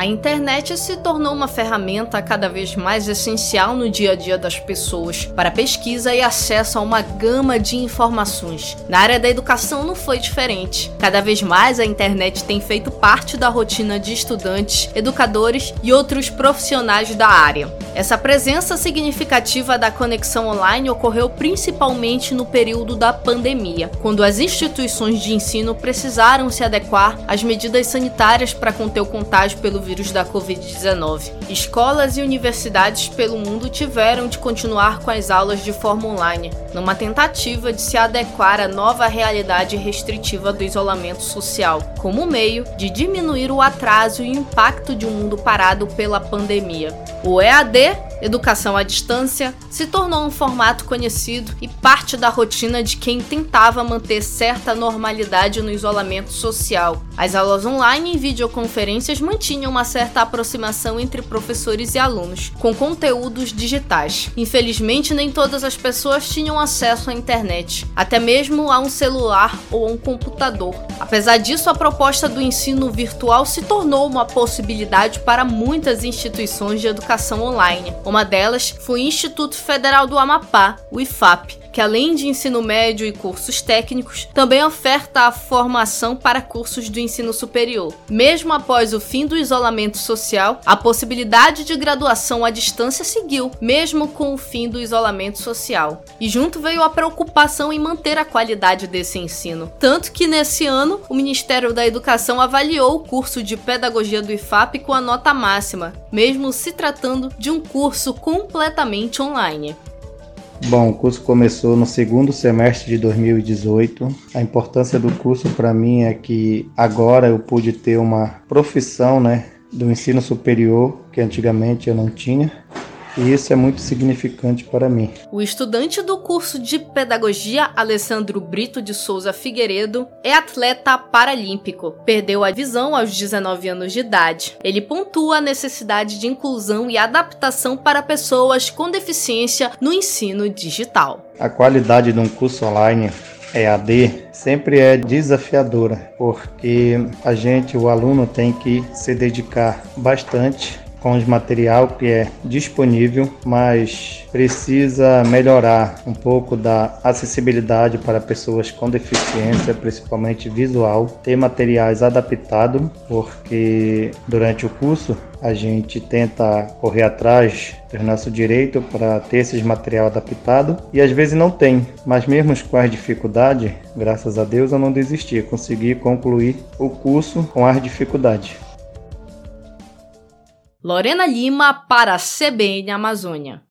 A internet se tornou uma ferramenta cada vez mais essencial no dia a dia das pessoas para pesquisa e acesso a uma gama de informações. Na área da educação não foi diferente. Cada vez mais a internet tem feito parte da rotina de estudantes, educadores e outros profissionais da área. Essa presença significativa da conexão online ocorreu principalmente no período da pandemia, quando as instituições de ensino precisaram se adequar às medidas sanitárias para conter o contágio pelo vírus da Covid-19. Escolas e universidades pelo mundo tiveram de continuar com as aulas de forma online, numa tentativa de se adequar à nova realidade restritiva do isolamento social, como meio de diminuir o atraso e o impacto de um mundo parado pela pandemia. O EAD, Educação à Distância, se tornou um formato conhecido e parte da rotina de quem tentava manter certa normalidade no isolamento social. As aulas online e videoconferências mantinham uma certa aproximação entre professores e alunos, com conteúdos digitais. Infelizmente, nem todas as pessoas tinham acesso à internet, até mesmo a um celular ou a um computador. Apesar disso, a proposta do ensino virtual se tornou uma possibilidade para muitas instituições de educação online. Uma delas foi o Instituto Federal do Amapá, o IFAP, que além de ensino médio e cursos técnicos, também oferta a formação para cursos do ensino superior. Mesmo após o fim do isolamento social, a possibilidade de graduação à distância seguiu, mesmo com o fim do isolamento social. E junto veio a preocupação em manter a qualidade desse ensino. Tanto que nesse ano, o Ministério da Educação avaliou o curso de Pedagogia do IFAP com a nota máxima, mesmo se tratando de um curso completamente online. Bom, o curso começou no segundo semestre de 2018. A importância do curso para mim é que agora eu pude ter uma profissão, do ensino superior, que antigamente eu não tinha. E isso é muito significante para mim. O estudante do curso de Pedagogia, Alessandro Brito de Souza Figueiredo, é atleta paralímpico. Perdeu a visão aos 19 anos de idade. Ele pontua a necessidade de inclusão e adaptação para pessoas com deficiência no ensino digital. A qualidade de um curso online EAD sempre é desafiadora, porque o aluno tem que se dedicar bastante com o material que é disponível, mas precisa melhorar um pouco da acessibilidade para pessoas com deficiência, principalmente visual, ter materiais adaptados, porque durante o curso a gente tenta correr atrás do nosso direito para ter esses material adaptado e às vezes não tem, mas mesmo com as dificuldades, graças a Deus eu não desisti, consegui concluir o curso com as dificuldades. Lorena Lima para a CBN Amazônia.